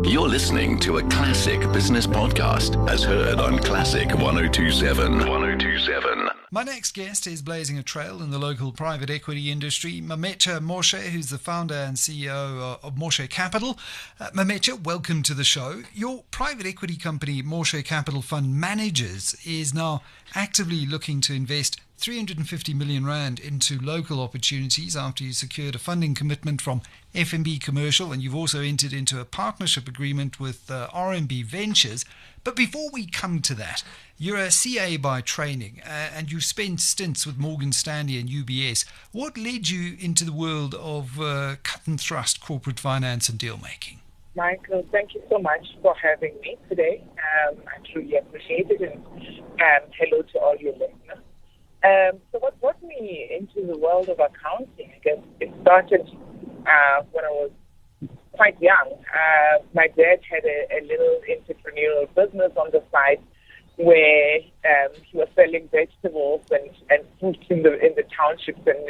You're listening to a classic business podcast as heard on Classic 102.7. 102.7. My next guest is blazing a trail in the local private equity industry, Mamecha Moshe, who's the founder and CEO of Moshe Capital. Mamecha, welcome to the show. Your private equity company, Moshe Capital Fund Managers, is now actively looking to invest 350 million rand into local opportunities after you secured a funding commitment from FNB Commercial, and you've also entered into a partnership agreement with RMB Ventures. But before we come to that, you're a CA by training, and you've spent stints with Morgan Stanley and UBS. What led you into the world of cut and thrust corporate finance and deal making? Michael, thank you so much for having me today. I truly appreciate it, and hello to all your listeners. So what brought me into the world of accounting, I guess it started when I was quite young. My dad had a little entrepreneurial business on the side where he was selling vegetables and fruits in the townships and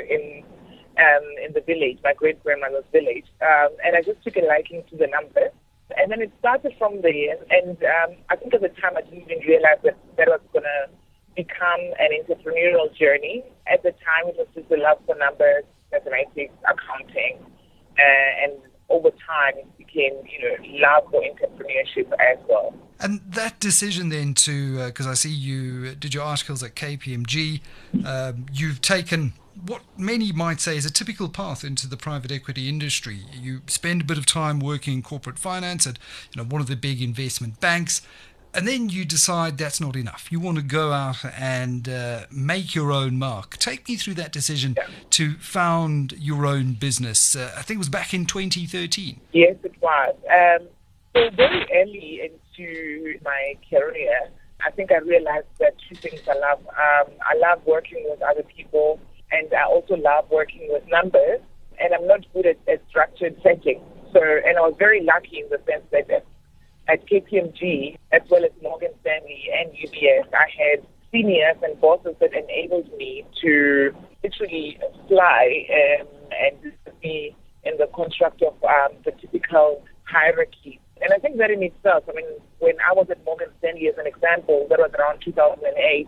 in the village, my great-grandmother's village. And I just took a liking to the numbers. And then it started from there. And I think at the time I didn't even realize that was going to become an entrepreneurial journey. At the time, it was just a love for numbers, mathematics, accounting, and over time, it became, love for entrepreneurship as well. And that decision then to, because I see you did your articles at KPMG, you've taken what many might say is a typical path into the private equity industry. You spend a bit of time working in corporate finance at one of the big investment banks, and then you decide that's not enough. You want to go out and make your own mark. Take me through that decision to found your own business. I think it was back in 2013. Yes, it was. So very early into my career, I think I realized that two things I love. I love working with other people, and I also love working with numbers, and I'm not good at structured settings. And I was very lucky in the sense that at KPMG, as well as Morgan Stanley and UBS, I had seniors and bosses that enabled me to literally fly and be in the construct of the typical hierarchy. And I think that in itself, when I was at Morgan Stanley, as an example, that was around 2008,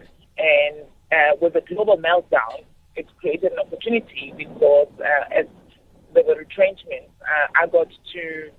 and with the global meltdown, it created an opportunity because as there were retrenchments, I got to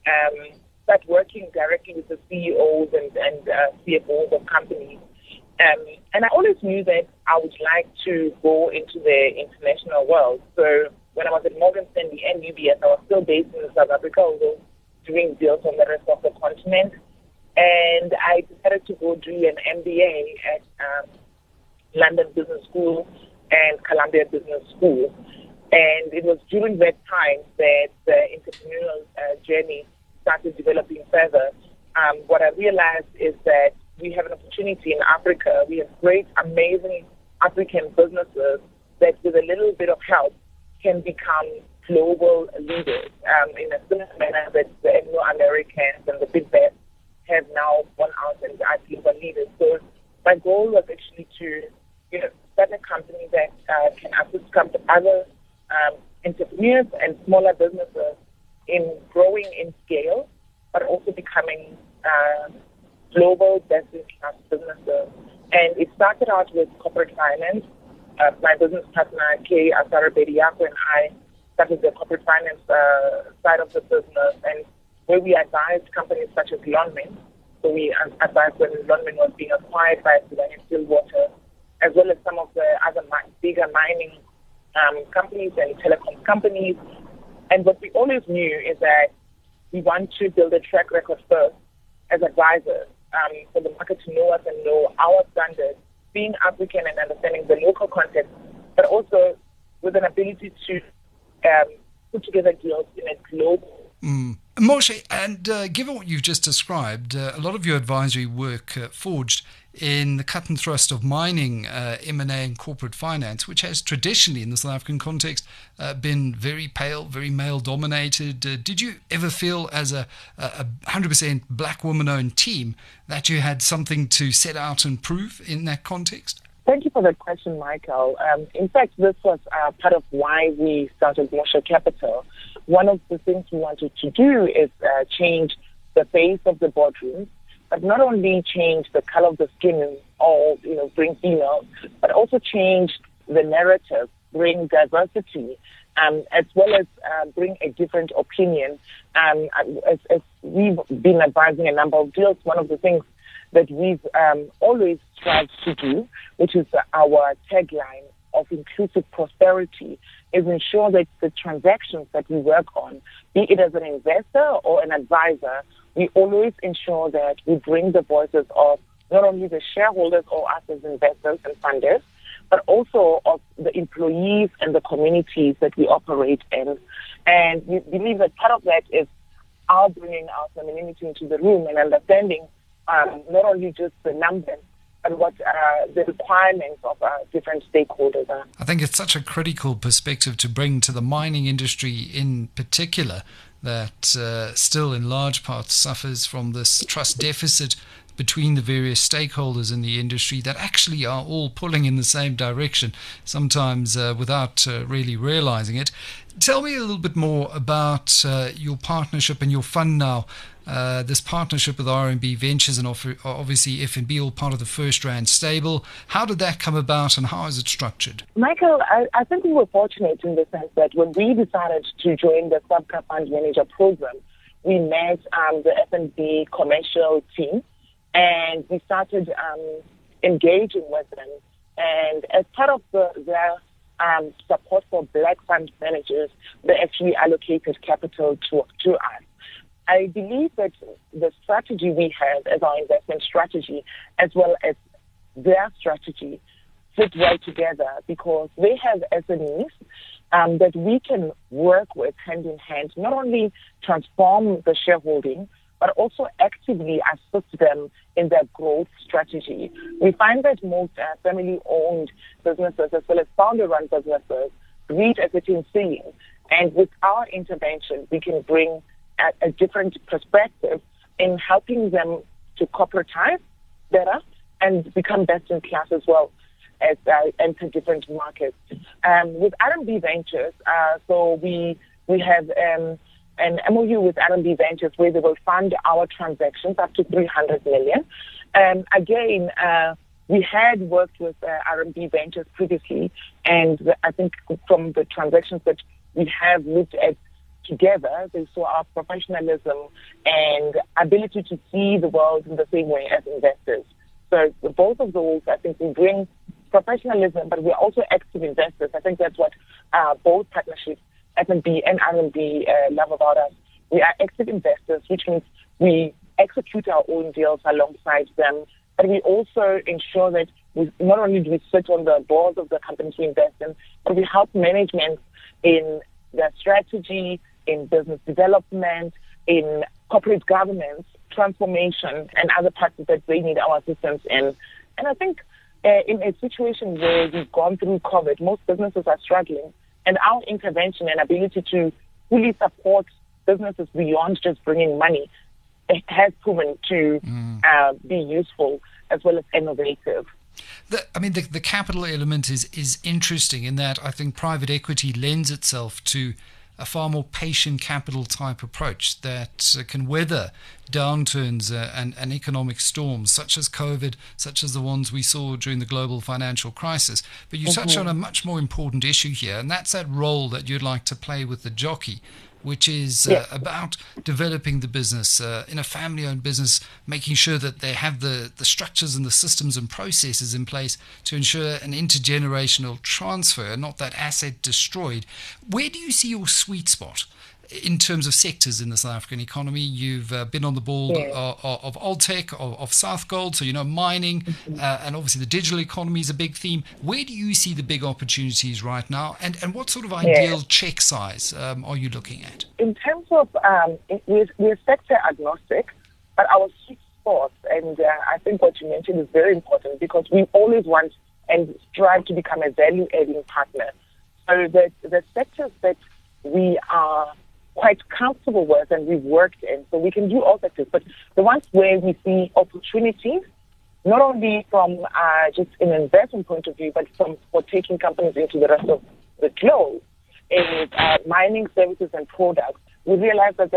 start working directly with the CEOs and CFOs of companies. And I always knew that I would like to go into the international world. So when I was at Morgan Stanley and UBS, I was still based in South Africa, although doing deals on the rest of the continent. And I decided to go do an MBA at London Business School and Columbia Business School. And it was during that time that the entrepreneurial journey started developing further. What I realized is that we have an opportunity in Africa. We have great, amazing African businesses that with a little bit of help can become global leaders in a similar manner that the Anglo-Americans and the big bets have now gone out and are global leaders. So my goal was actually to start a company that can assist other entrepreneurs and smaller businesses in growing in scale, but also becoming global best-in-class businesses. And it started out with corporate finance. My business partner, Kay Asara Bediako, and I started the corporate finance side of the business, and where we advised companies such as Lonmin. So we advised when Lonmin was being acquired by Sibanye-Stillwater, as well as some of the other bigger mining companies and telecom companies. And what we always knew is that we want to build a track record first as advisors for the market to know us and know our standards, being African and understanding the local context, but also with an ability to put together deals in a global. Moshe, and given what you've just described, a lot of your advisory work forged in the cut and thrust of mining, M&A and corporate finance, which has traditionally in the South African context been very pale, very male-dominated. Did you ever feel as a 100% black woman-owned team that you had something to set out and prove in that context? Thank you for that question, Michael. In fact, this was part of why we started Moshe Capital. One of the things we wanted to do is change the base of the boardroom, but not only change the color of the skin or, bring females, but also change the narrative, bring diversity, as well as bring a different opinion. As we've been advising a number of deals, one of the things that we've always strived to do, which is our tagline of inclusive prosperity, is ensure that the transactions that we work on, be it as an investor or an advisor, we always ensure that we bring the voices of not only the shareholders or us as investors and funders, but also of the employees and the communities that we operate in. And we believe that part of that is our bringing our femininity into the room and understanding not only just the numbers, but what the requirements of different stakeholders are. I think it's such a critical perspective to bring to the mining industry in particular that still in large part suffers from this trust deficit between the various stakeholders in the industry that actually are all pulling in the same direction, sometimes without really realizing it. Tell me a little bit more about your partnership and your fund now, this partnership with RMB Ventures and obviously FNB, all part of the FirstRand stable. How did that come about and how is it structured? Michael, I think we were fortunate in the sense that when we decided to join the Sabka Fund Manager program, we met the FNB commercial team, and we started engaging with them. And as part of their support for Black fund managers, they actually allocated capital to us. I believe that the strategy we have as our investment strategy, as well as their strategy, fit well together because they have SMEs that we can work with hand in hand, not only transform the shareholding, but also actively assist them in their growth strategy. We find that most family-owned businesses, as well as founder-run businesses, reach a certain ceiling. And with our intervention, we can bring a different perspective in helping them to corporatize better and become best in class as well as enter different markets. With RMB Ventures, so we have an MOU with RMB Ventures where they will fund our transactions up to 300 million. Again, we had worked with RMB Ventures previously, and I think from the transactions that we have looked at together, they saw our professionalism and ability to see the world in the same way as investors. So both of those, I think we bring professionalism, but we're also active investors. I think that's what both partnerships, FNB and RMB, love about us. We are active investors, which means we execute our own deals alongside them, but we also ensure that we not only do we sit on the boards of the companies we invest in, but we help management in their strategy, in business development, in corporate governance, transformation, and other parts that they need our assistance in. And I think in a situation where we've gone through COVID, most businesses are struggling, and our intervention and ability to fully support businesses beyond just bringing money has proven to be useful as well as innovative. The capital element is interesting in that I think private equity lends itself to a far more patient capital type approach that can weather downturns and economic storms such as COVID, such as the ones we saw during the global financial crisis. But you touch on a much more important issue here, and that's that role that you'd like to play with the jockey, which is about developing the business in a family-owned business, making sure that they have the structures and the systems and processes in place to ensure an intergenerational transfer, not that asset destroyed. Where do you see your sweet spot in terms of sectors in the South African economy? You've been on the board of Altech, of South Gold, so you know mining, and obviously the digital economy is a big theme. Where do you see the big opportunities right now, and what sort of ideal check size are you looking at? In terms of, we're sector agnostic, but our sweet spot, and I think what you mentioned is very important because we always want and strive to become a value-adding partner. So the sectors that we are quite comfortable with and we've worked in, so we can do all sectors, but the ones where we see opportunities, not only from just an investment point of view, but for taking companies into the rest of the globe, is mining services and products. We realize that there is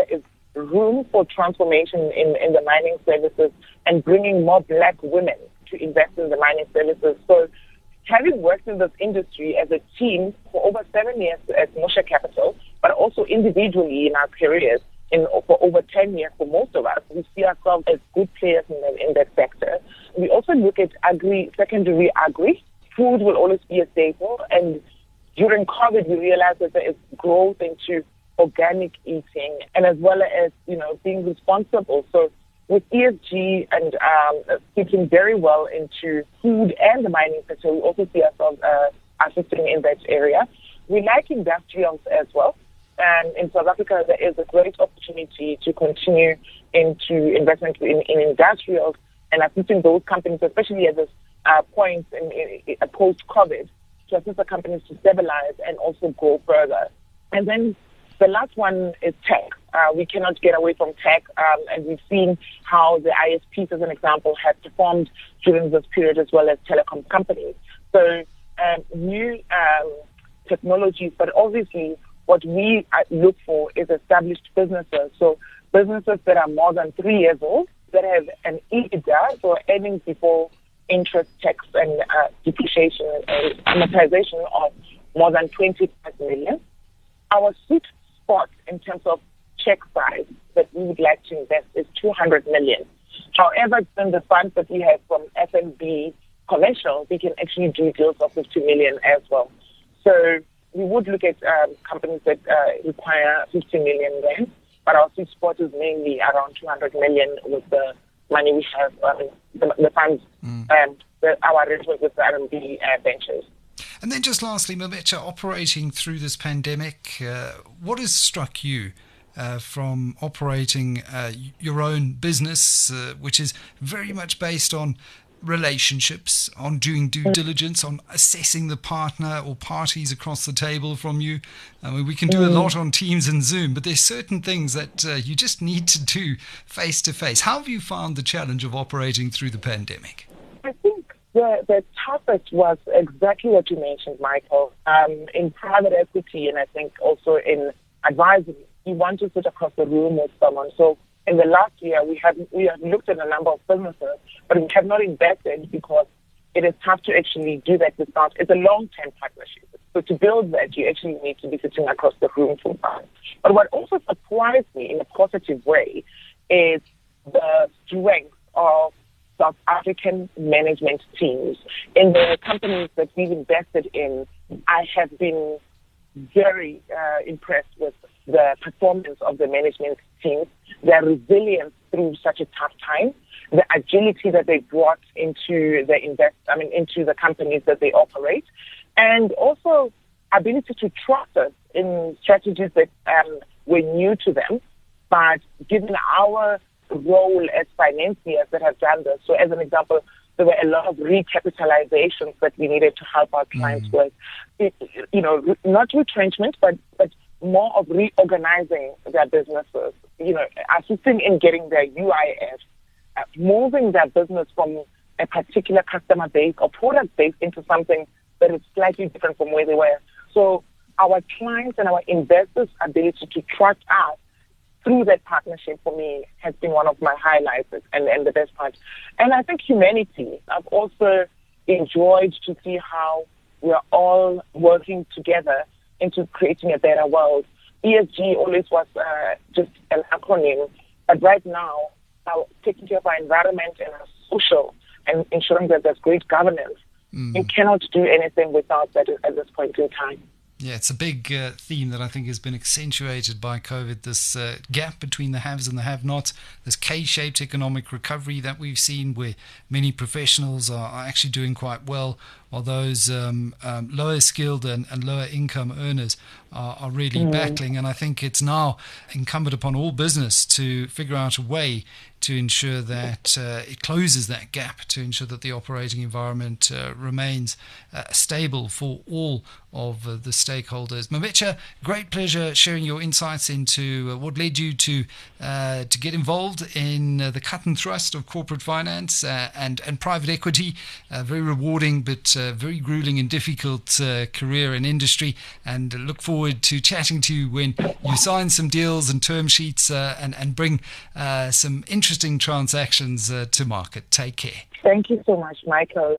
room for transformation in the mining services and bringing more black women to invest in the mining services. So having worked in this industry as a team for over 7 years at Moshe Capital, but also individually in our careers for over 10 years for most of us, we see ourselves as good players in that sector. We also look at secondary agri. Food will always be a staple, and during COVID, we realized that there is growth into organic eating and as well as, being responsible. So with ESG and fitting very well into food and the mining sector, we also see ourselves assisting in that area. We like industrials as well. And in South Africa, there is a great opportunity to continue into investment in industrials and assisting those companies, especially at this point in post-COVID, to assist the companies to stabilize and also grow further. And then the last one is tech. We cannot get away from tech, and we've seen how the ISPs, as an example, have performed during this period, as well as telecom companies. So new technologies, but obviously what we look for is established businesses. So businesses that are more than 3 years old, that have an EBITDA, so earnings before interest, tax, and depreciation and amortization of more than 25 million. Our sweet spot in terms of check size that we would like to invest is 200 million. However, in the funds that we have from FNB conventional, we can actually do deals of 50 million as well. So we would look at companies that require 50 million rand, but our sweet spot is mainly around 200 million with the money we have, the funds, our arrangement with the RMB ventures. And then just lastly, Mamecha, operating through this pandemic, what has struck you from operating your own business, which is very much based on relationships, on doing due diligence, on assessing the partner or parties across the table from you? I mean, we can do a lot on Teams and Zoom, but there's certain things that you just need to do face to face. How have you found the challenge of operating through the pandemic? I think the toughest was exactly what you mentioned, Michael. In private equity, and I think also in advisory, you want to sit across the room with someone. So in the last year, we have looked at a number of businesses, but we have not invested because it is tough to actually do that without. It's a long-term partnership. So to build that, you actually need to be sitting across the room from time. But what also surprised me in a positive way is the strength of South African management teams. In the companies that we've invested in, I have been very impressed with the performance of the management teams, their resilience through such a tough time, the agility that they brought into the companies that they operate, and also ability to trust us in strategies that were new to them, but given our role as financiers that have done this. So as an example, there were a lot of recapitalizations that we needed to help our clients with. Not retrenchment, but more of reorganizing their businesses, assisting in getting their UIF, moving their business from a particular customer base or product base into something that is slightly different from where they were. So our clients and our investors' ability to trust us through that partnership, for me, has been one of my highlights and the best part. And I think humanity. I've also enjoyed to see how we're all working together into creating a better world. ESG always was just an acronym, but right now, taking care of our environment and our social and ensuring that there's great governance, you cannot do anything without that at this point in time. Yeah, it's a big theme that I think has been accentuated by COVID, this gap between the haves and the have-nots, this K-shaped economic recovery that we've seen where many professionals are actually doing quite well, while those lower skilled and lower income earners are really battling. And I think it's now incumbent upon all business to figure out a way to ensure that it closes that gap, to ensure that the operating environment remains stable for all of the stakeholders. Mamecha, great pleasure sharing your insights into what led you to get involved in the cut and thrust of corporate finance and private equity. Very rewarding but very grueling and difficult career and industry, and look forward to chatting to you when you sign some deals and term sheets and bring some interesting transactions to market. Take care. Thank you so much, Michael.